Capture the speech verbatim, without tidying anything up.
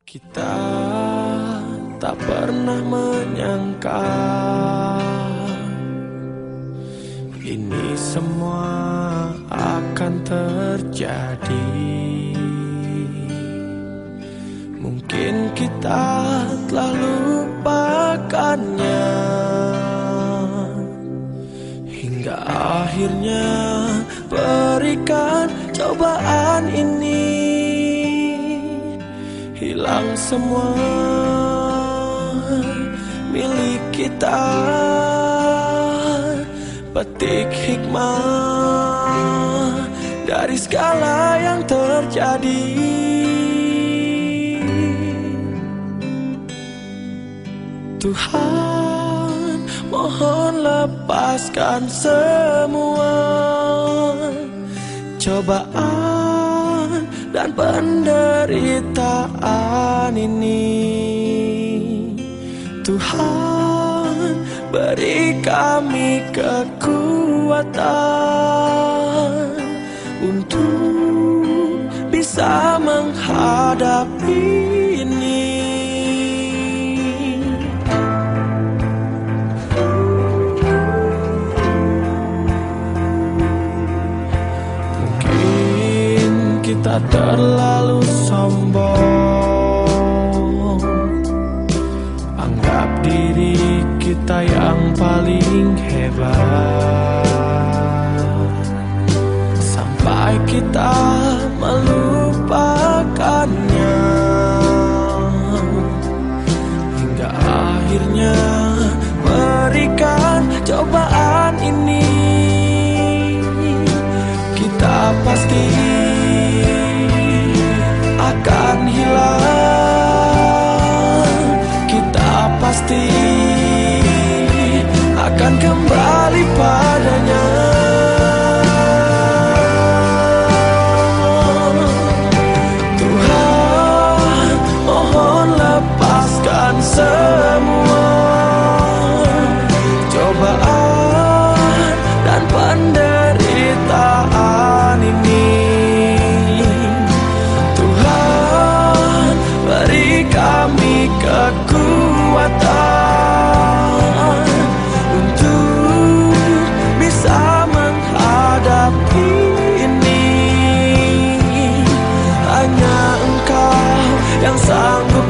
Kita tak pernah menyangka ini semua akan terjadi. Mungkin kita telah lupakannya hingga akhirnya berikan cobaan ini. Hilang semua milik kita, petik hikmah dari segala yang terjadi. Tuhan, mohon lepaskan semua cobaan dan penderitaan ini. Tuhan, beri kami kekuatan untuk bisa menghadapi ini. Mungkin kita terlalu sombong, anggap diri kita yang paling hebat, sampai kita melupakannya hingga akhirnya berikan cobaan ini. Kita pasti akan hilang, kita pasti akan kembali padanya. Tuhan, mohon lepaskan semua cobaan dan penderitaan ini. Tuhan, beri kami kekuatan untuk bisa menghadapi ini. Hanya Engkau yang sanggup